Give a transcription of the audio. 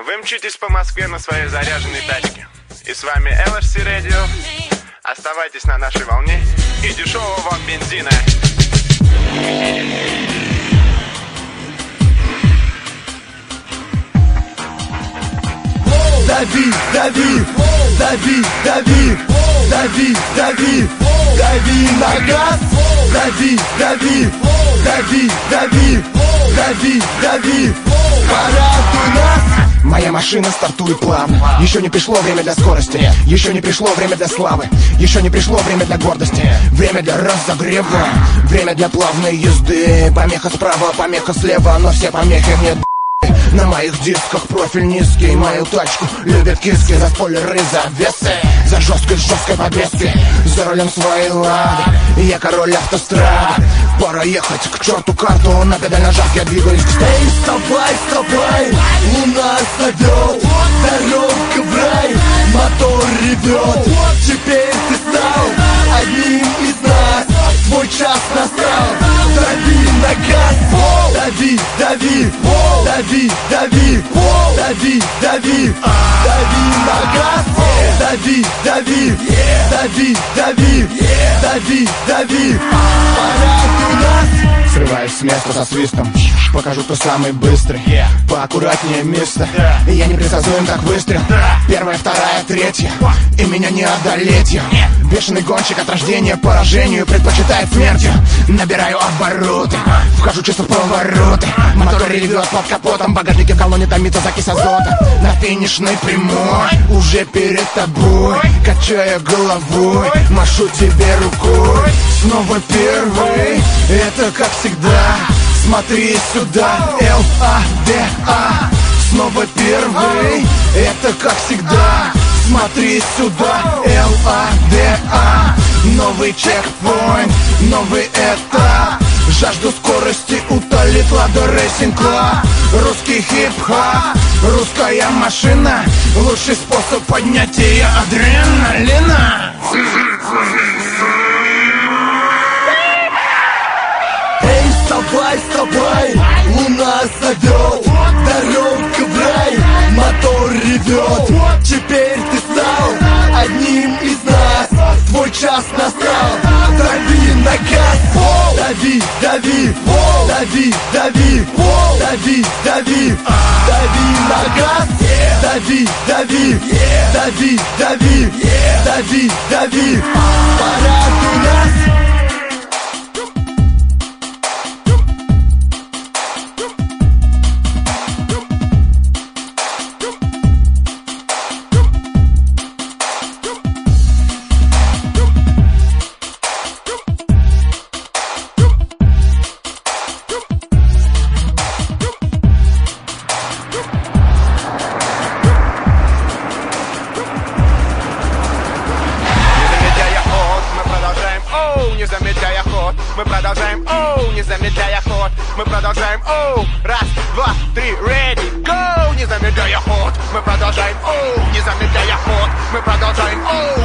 Вы мчитесь по Москве на своей заряженной тачке. И с вами LHC Radio. Оставайтесь на нашей волне и дешевого вам бензина. Дави, дави, дави, дави, дави, дави, дави на газ. Дави, дави, дави, дави, дави, дави, парад у нас. Моя машина стартует плавно. Еще не пришло время для скорости. Еще не пришло время для славы. Еще не пришло время для гордости. Время для разогрева. Время для плавной езды. Помеха справа, помеха слева, но все помехи мне. На моих дисках профиль низкий. Мою тачку любят киски. За спойлеры, завесы, за жесткой подвески. За рулем своей лады, я король автострады. Пора ехать к черту карту. На педаль нажав, я двигаюсь к столу. Эй, вставай, вставай, луна зовет. Дорога в рай, мотор ревет. Теперь ты стал одним из нас. Твой час настал. Дави на газ. Дави, дави, дави, дави, дави, дави, дави на газ. Дави, дави, дави, дави, дави, дави, парад у нас. Срываюсь с места со свистом. Покажу, кто самый быстрый. Поаккуратнее, мистер. Я не предсказуем, как выстрел. Первая, вторая, третья, и меня не одолеть я. Бешеный гонщик от рождения поражению предпочитает смертью. Набираю обороты, вхожу чисто в повороты. Мотор ревет под капотом. В багажнике в колонне томится закись азота. На финишной прямой, уже перед тобой, качая головой, машу тебе рукой. Снова первый, это как всегда. Смотри сюда, L-A-D-A. Снова первый, это как всегда. Смотри сюда, L-A-D-A. Новый чекпоинт, новый этап. Жажду скорости утолит Лада Racing Club. Русский хип-хоп, русская машина. Лучший способ поднятия адреналина. Эй, вставай, вставай, луна зовет. Дорога в рай, мотор ревет. Теперь ты стал одним из нас. Твой час настал. Дави на газ. Дави, дави, дави, дави, дави, дави, дави на газ. Дави, дави, дави, дави, дави, дави, парад у нас. Не замедляя ход, мы продолжаем, оу, не замедляя ход, мы продолжаем, оу, раз, два, три, ready, go, не замедляя ход, мы продолжаем, оу, не замедляя ход, мы продолжаем, оу.